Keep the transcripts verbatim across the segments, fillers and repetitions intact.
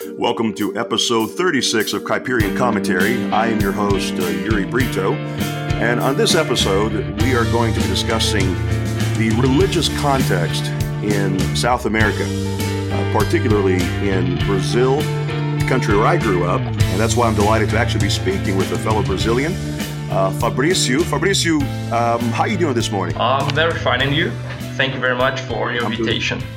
Welcome to episode thirty-six of Kuyperian Commentary. I am your host, uh, Yuri Brito, and on this episode, we are going to be discussing the religious context in South America, uh, particularly in Brazil, the country where I grew up, and that's why I'm delighted to actually be speaking with a fellow Brazilian, uh, Fabricio. Fabricio, um, how are you doing this morning? I'm very fine, and you? Thank you very much for your I'm invitation. Doing-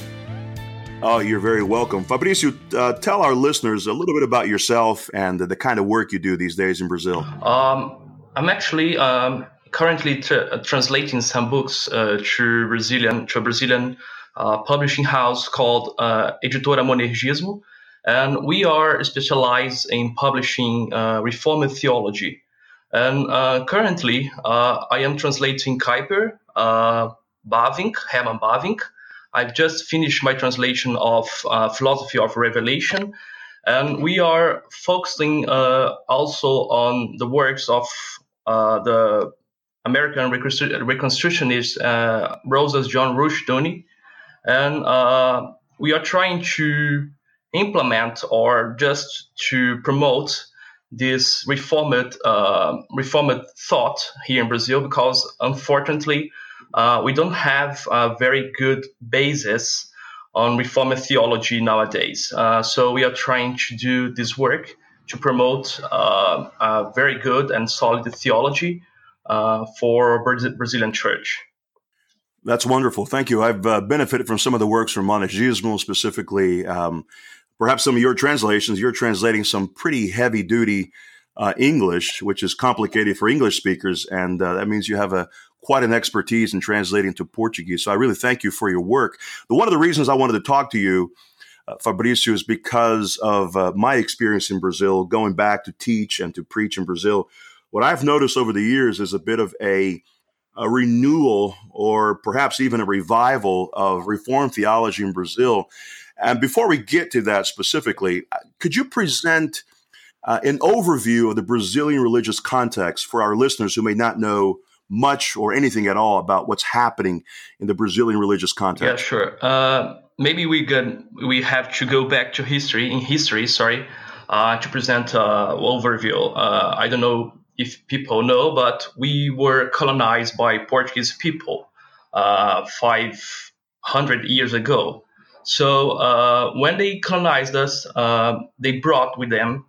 Oh, you're very welcome. Fabricio, uh, tell our listeners a little bit about yourself and the, the kind of work you do these days in Brazil. Um, I'm actually um, currently tra- translating some books uh, to Brazilian to a Brazilian uh, publishing house called uh, Editora Monergismo, and we are specialized in publishing uh, Reformed theology. And uh, currently, uh, I am translating Kuyper, uh, Bavinck, Herman Bavinck. I've just finished my translation of uh, Philosophy of Revelation, and we are focusing uh, also on the works of uh, the American reconstru- reconstructionist uh, Rosas John Rushdoony, and uh, we are trying to implement or just to promote this reformed uh, reformed thought here in Brazil, because unfortunately, Uh, we don't have a very good basis on Reformed theology nowadays. Uh, so we are trying to do this work to promote uh, a very good and solid theology uh, for Bra- Brazilian church. That's wonderful. Thank you. I've uh, benefited from some of the works from Monergismo, specifically, um, perhaps some of your translations. You're translating some pretty heavy-duty uh, English, which is complicated for English speakers, and uh, that means you have a quite an expertise in translating to Portuguese. So I really thank you for your work. But one of the reasons I wanted to talk to you, uh, Fabricio, is because of uh, my experience in Brazil, going back to teach and to preach in Brazil. What I've noticed over the years is a bit of a, a renewal or perhaps even a revival of Reformed theology in Brazil. And before we get to that specifically, could you present uh, an overview of the Brazilian religious context for our listeners who may not know much or anything at all about what's happening in the Brazilian religious context? Yeah, sure. Uh, maybe we can, we have to go back to history, in history, sorry, uh, to present an overview. Uh, I don't know if people know, but we were colonized by Portuguese people uh, five hundred years ago. So uh, when they colonized us, uh, they brought with them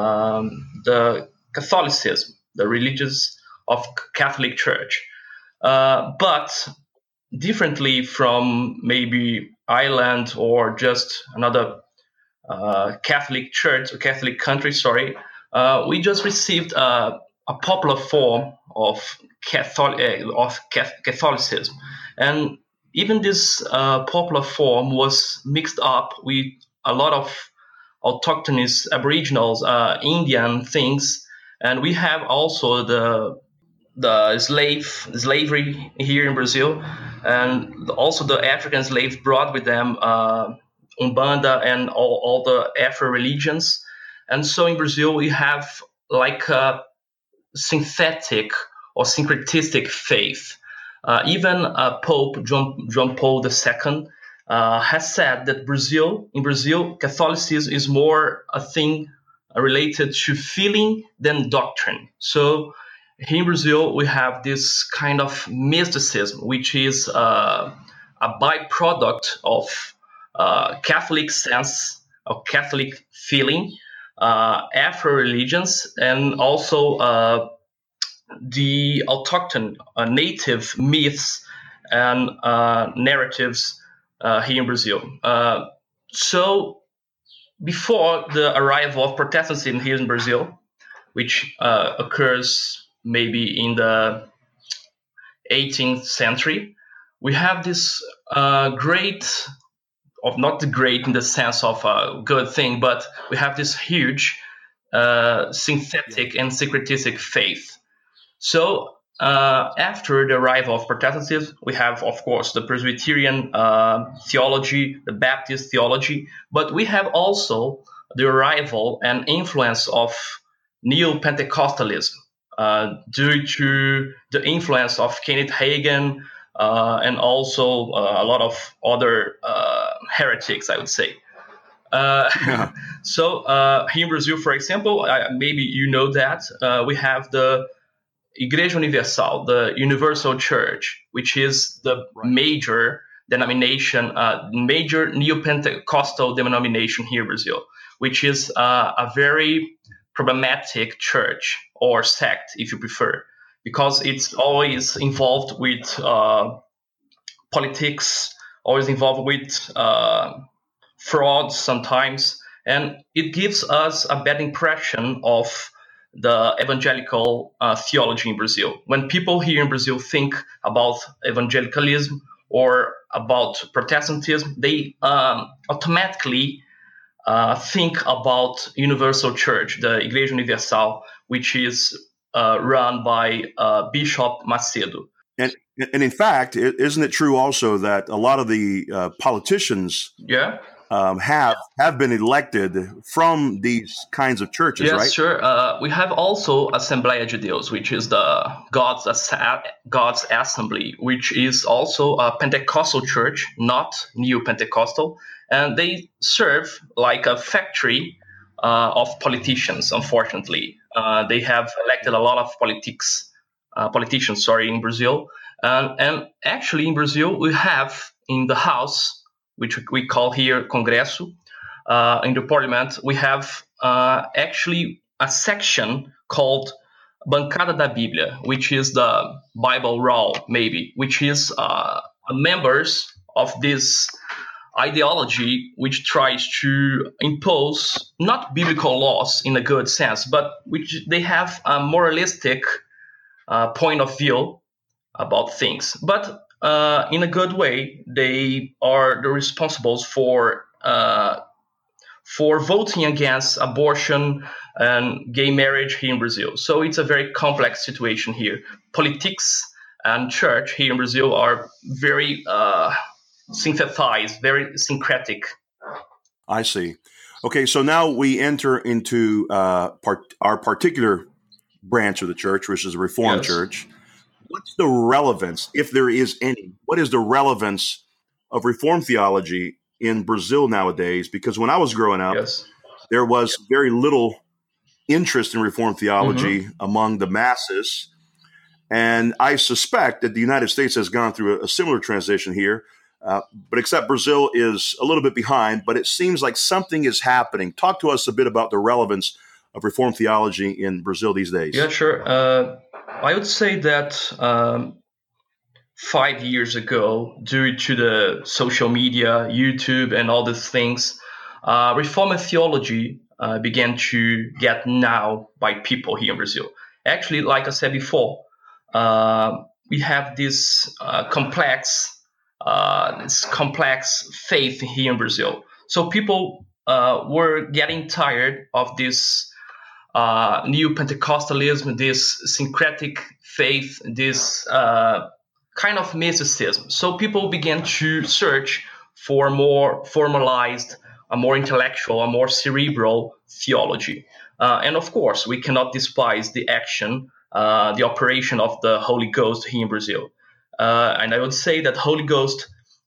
um, the Catholicism, the religious of Catholic Church. Uh, but differently from maybe Ireland or just another uh, Catholic church or Catholic country, sorry, uh, we just received uh, a popular form of, Catholic, uh, of Catholicism. And even this uh, popular form was mixed up with a lot of autochthonous Aboriginals, uh, Indian things. And we have also the the slave slavery here in Brazil, and also the African slaves brought with them uh, Umbanda and all, all the Afro religions. And so in Brazil we have like a synthetic or syncretistic faith. Uh, even uh, Pope John, John Paul the Second uh, has said that Brazil, in Brazil, Catholicism is more a thing related to feeling than doctrine. So here in Brazil, we have this kind of mysticism, which is uh, a byproduct of uh, Catholic sense, of Catholic feeling, uh, Afro religions, and also uh, the autochthon uh, native myths and uh, narratives uh, here in Brazil. Uh, so before the arrival of Protestantism here in Brazil, which uh, occurs maybe in the eighteenth century, we have this uh, great, of not the great in the sense of a good thing, but we have this huge uh, synthetic and syncretistic faith. So uh, after the arrival of Protestantism, we have, of course, the Presbyterian uh, theology, the Baptist theology, but we have also the arrival and influence of Neo-Pentecostalism. Uh, due to the influence of Kenneth Hagin uh, and also uh, a lot of other uh, heretics, I would say. Uh, yeah. So uh, here in Brazil, for example, I, maybe you know that uh, we have the Igreja Universal, the Universal Church, which is the Right. major denomination, uh, major neo-Pentecostal denomination here in Brazil, which is uh, a very problematic church or sect, if you prefer, because it's always involved with uh, politics, always involved with uh, fraud sometimes, and it gives us a bad impression of the evangelical uh, theology in Brazil. When people here in Brazil think about evangelicalism or about Protestantism, they um, automatically uh, think about Universal Church, the Igreja Universal, which is uh, run by uh, Bishop Macedo. And and in fact, isn't it true also that a lot of the uh, politicians Yeah. um, have have been elected from these kinds of churches, Yes, right? sure. Uh, we have also Assembleia de Deus, which is the God's God's Assembly, which is also a Pentecostal church, not neo-Pentecostal, and they serve like a factory uh, of politicians. Unfortunately, uh, they have elected a lot of politics uh, politicians, sorry, in Brazil, and and actually in Brazil we have in the House, which we call here Congresso, uh, in the Parliament, we have uh, actually a section called Bancada da Bíblia, which is the Bible roll, maybe, which is uh, members of this ideology which tries to impose not biblical laws in a good sense, but which they have a moralistic uh, point of view about things. But uh, in a good way, they are the responsibles for uh, for voting against abortion and gay marriage here in Brazil. So it's a very complex situation here. Politics and church here in Brazil are very uh, synthesized, very syncretic. I see. Okay, so now we enter into uh, part, our particular branch of the church, which is the Reformed Yes. Church. What's the relevance, if there is any, what is the relevance of Reformed theology in Brazil nowadays? Because when I was growing up, Yes. there was very little interest in Reformed theology Mm-hmm. among the masses. And I suspect that the United States has gone through a, a similar transition here. Uh, but except Brazil is a little bit behind, but it seems like something is happening. Talk to us a bit about the relevance of Reformed theology in Brazil these days. Yeah, sure. Uh, I would say that um, five years ago, due to the social media, YouTube, and all these things, uh, Reformed theology uh, began to get known by people here in Brazil. Actually, like I said before, uh, we have this uh, complex, uh, this complex faith here in Brazil. So people uh, were getting tired of this uh, neo-Pentecostalism, this syncretic faith, this uh, kind of mysticism. So people began to search for more formalized, a more intellectual, a more cerebral theology. Uh, and of course, we cannot despise the action, uh, the operation of the Holy Ghost here in Brazil. Uh, and I would say that Holy Ghost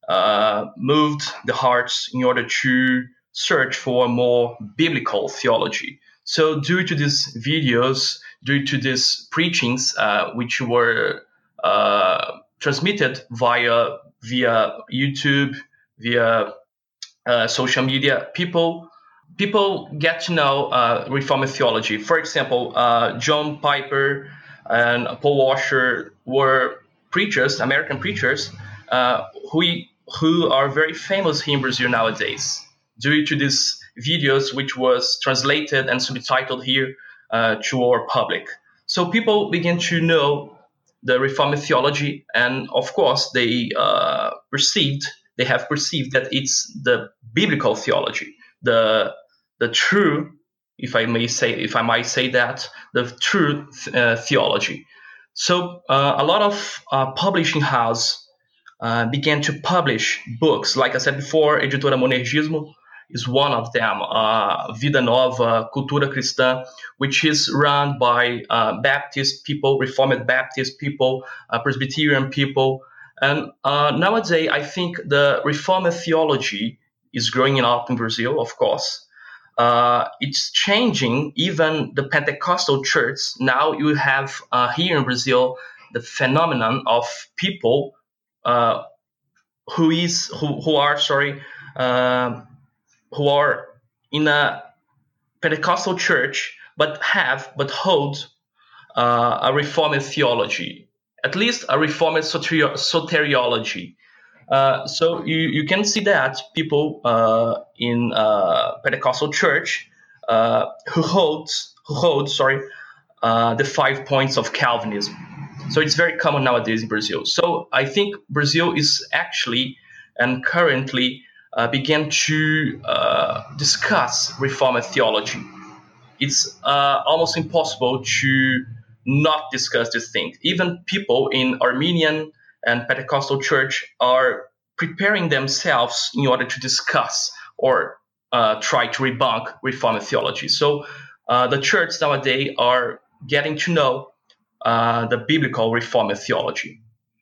uh, moved the hearts in order to search for a more biblical theology. So due to these videos, due to these preachings, uh, which were uh, transmitted via via YouTube, via uh, social media, people people get to know uh, Reformed theology. For example, uh, John Piper and Paul Washer were preachers, American preachers, uh, who who are very famous here in Brazil nowadays, due to these videos which was translated and subtitled here uh, to our public. So people begin to know the Reformed theology, and of course they uh, perceived, they have perceived that it's the biblical theology, the the true, if I may say, if I might say that, the true uh, theology. So uh, a lot of uh, publishing house uh, began to publish books. Like I said before, Editora Monergismo is one of them. Uh, Vida Nova, Cultura Cristã, which is run by uh, Baptist people, Reformed Baptist people, uh, Presbyterian people. And uh, nowadays, I think the Reformed theology is growing up in Brazil, of course. Uh, it's changing even the Pentecostal church. Now you have uh, here in Brazil the phenomenon of people uh, who is who, who are sorry uh, who are in a Pentecostal church but have but hold uh, a Reformed theology, at least a Reformed soter- soteriology. Uh, so you, you can see that people uh, in uh, Pentecostal church uh, who hold who hold sorry uh, the five points of Calvinism. So it's very common nowadays in Brazil. So I think Brazil is actually and currently uh, began to uh, discuss Reformed theology. It's uh, almost impossible to not discuss this thing. Even people in Armenian and Pentecostal church are preparing themselves in order to discuss or uh, try to debunk Reformed theology. So uh, the church nowadays are getting to know uh, the biblical Reformed theology.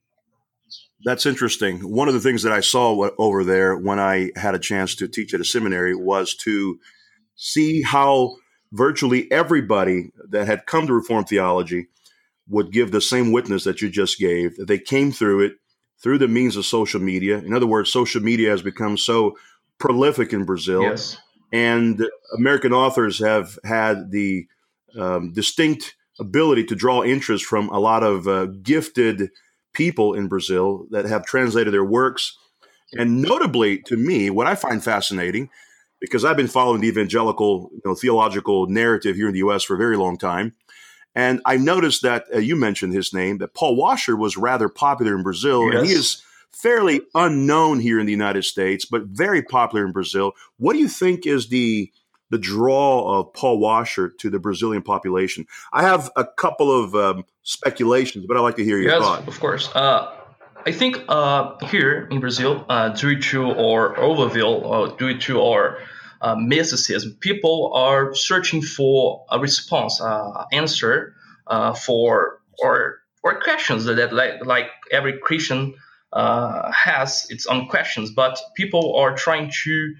That's interesting. One of the things that I saw over there when I had a chance to teach at a seminary was to see how virtually everybody that had come to Reformed theology would give the same witness that you just gave, that they came through it through the means of social media. In other words, social media has become so prolific in Brazil. Yes. And American authors have had the um, distinct ability to draw interest from a lot of uh, gifted people in Brazil that have translated their works. And notably, to me, what I find fascinating, because I've been following the evangelical, you know, theological narrative here in the U S for a very long time, and I noticed that uh, you mentioned his name, that Paul Washer was rather popular in Brazil, Yes. and he is fairly unknown here in the United States, but very popular in Brazil. What do you think is the the draw of Paul Washer to the Brazilian population? I have a couple of um, speculations, but I'd like to hear your yes, thought. of course. Uh, I think uh, here in Brazil, uh, due to our overview, or due to our uh, mysticism, people are searching for a response, uh, answer uh, for or or questions that, that like, like every Christian uh, has its own questions, but people are trying to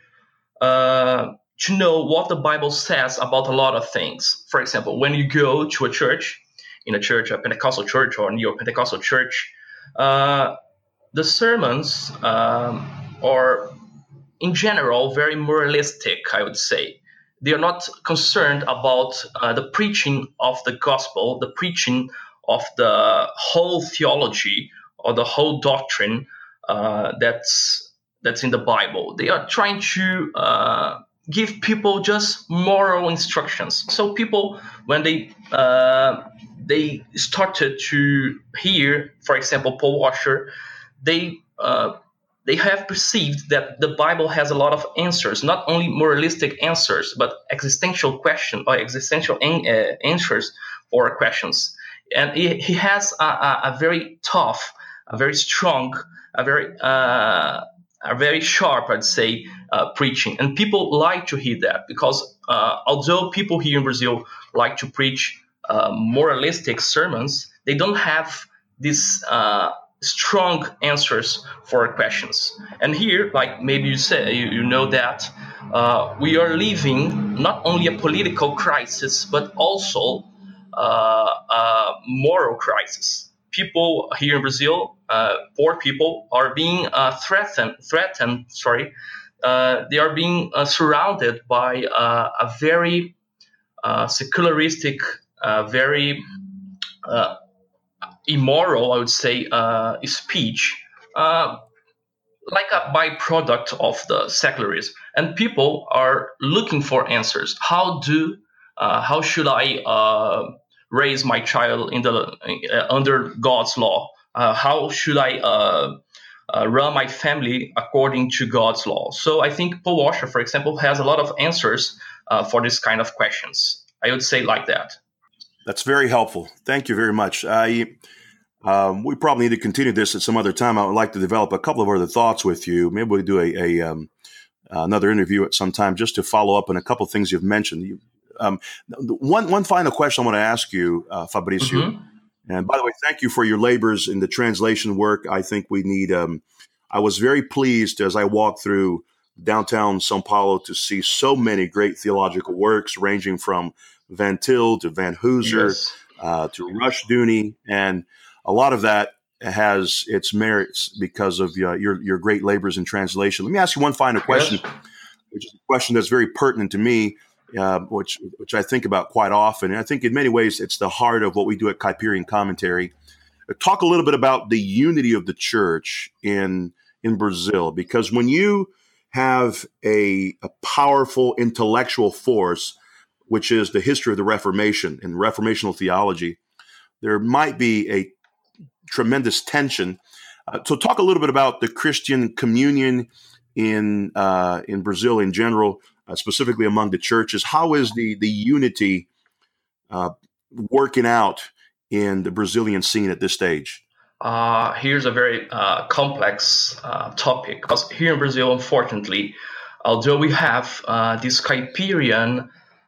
uh, to know what the Bible says about a lot of things. For example, when you go to a church, in a church, a Pentecostal church or a neo-Pentecostal church, uh, the sermons um, are, in general, very moralistic, I would say. They are not concerned about uh, the preaching of the gospel, the preaching of the whole theology or the whole doctrine uh, that's that's in the Bible. They are trying to uh, give people just moral instructions. So people, when they uh, they started to hear, for example, Paul Washer, they uh, they have perceived that the Bible has a lot of answers, not only moralistic answers, but existential questions or existential an- uh, answers for questions. And he, he has a, a, a very tough, a very strong, a very uh, a very sharp, I'd say, uh, preaching. And people like to hear that because uh, although people here in Brazil like to preach uh, moralistic sermons, they don't have this uh, strong answers for questions. And here, like maybe you say, you, you know that uh, we are living not only a political crisis, but also uh, a moral crisis. People here in Brazil, uh, poor people, are being uh, threatened. Threatened, sorry, uh, they are being uh, surrounded by uh, a very uh, secularistic, uh, very uh, immoral, I would say, uh, speech, uh, like a byproduct of the secularism. And people are looking for answers. How do, uh, how should I uh, raise my child in the uh, under God's law? Uh, how should I uh, uh, run my family according to God's law? So I think Paul Washer, for example, has a lot of answers uh, for this kind of questions. I would say like that. That's very helpful. Thank you very much. I, um, we probably need to continue this at some other time. I would like to develop a couple of other thoughts with you. Maybe we'll do a, a um, another interview at some time just to follow up on a couple of things you've mentioned. You, um, one one final question I want to ask you, uh, Fabricio. Mm-hmm. And by the way, thank you for your labors in the translation work. I think we need. Um, I was very pleased as I walked through downtown Sao Paulo to see so many great theological works, ranging from Van Til to Van Hooser, Yes. uh, to Rushdoony, and a lot of that has its merits because of uh, your your great labors in translation. Let me ask you one final question, Yes. which is a question that's very pertinent to me, uh, which which I think about quite often, and I think in many ways it's the heart of what we do at Kuyperian Commentary. Talk a little bit about the unity of the church in in Brazil, because when you have a, a powerful intellectual force, which is the history of the Reformation and Reformational theology, there might be a tremendous tension. Uh, so talk a little bit about the Christian communion in uh, in Brazil in general, uh, specifically among the churches. How is the, the unity uh, working out in the Brazilian scene at this stage? Uh, here's a very uh, complex uh, topic, because here in Brazil, unfortunately, although we have uh, this Kuyperian,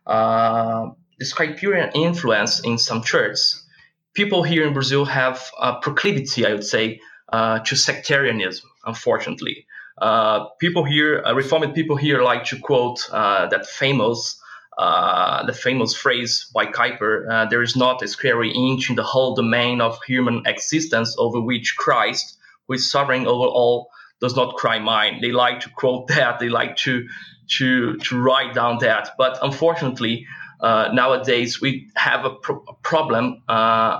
uh, this Kuyperian influence in some churches, people here in Brazil have a proclivity, I would say, uh, to sectarianism, unfortunately. Uh, people here, uh, Reformed people here like to quote uh, that famous Uh, the famous phrase by Kuyper, uh, there is not a square inch in the whole domain of human existence over which Christ, who is sovereign over all, does not cry mine. They like to quote that. They like to to to write down that. But unfortunately, uh, nowadays we have a, pro- a problem uh,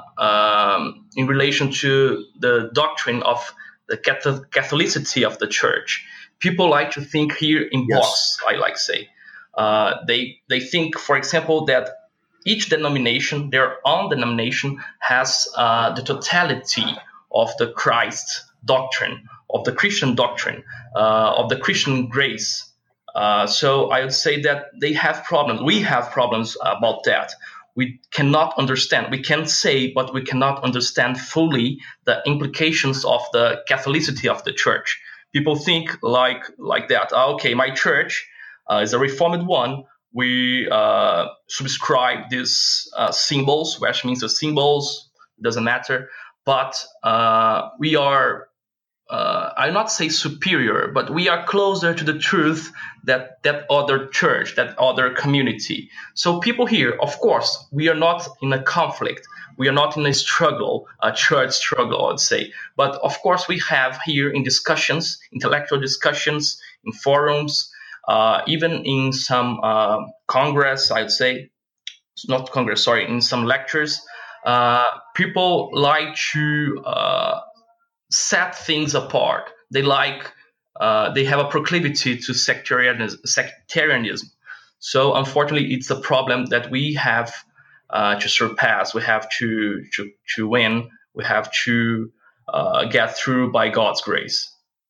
um, in relation to the doctrine of the Catholic- Catholicity of the church. People like to think here in Yes. box, I like to say. Uh, they they think, for example, that each denomination, their own denomination, has uh, the totality of the Christ doctrine, of the Christian doctrine, uh, of the Christian grace. Uh, so I would say that they have problems. We have problems about that. We cannot understand. We can say, but we cannot understand fully the implications of the Catholicity of the church. People think like like that. Okay, my church Uh, is a reformed one. We uh, subscribe these uh, symbols, which means the symbols, doesn't matter. But uh, we are, uh, I'll not say superior, but we are closer to the truth that that other church, that other community. So people here, of course, we are not in a conflict. We are not in a struggle, a church struggle, I'd say. But of course, we have here in discussions, intellectual discussions, in forums, Uh, even in some uh, Congress, I'd say, not Congress, sorry, in some lectures, uh, people like to uh, set things apart. They like, uh, they have a proclivity to sectarianism. sectarianism. So unfortunately, it's a problem that we have uh, to surpass. We have to, to, to win. We have to uh, get through by God's grace.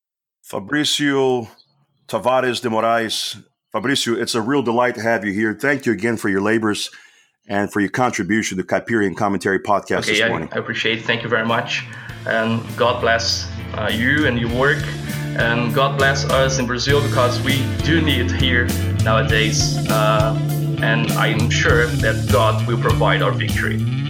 Fabricio Tavares de Moraes. Fabricio, it's a real delight to have you here. Thank you again for your labors and for your contribution to the Kuyperian Commentary podcast okay, this morning. I, I appreciate it. Thank you very much. And God bless uh, you and your work. And God bless us in Brazil, because we do need it here nowadays. Uh, and I'm sure that God will provide our victory.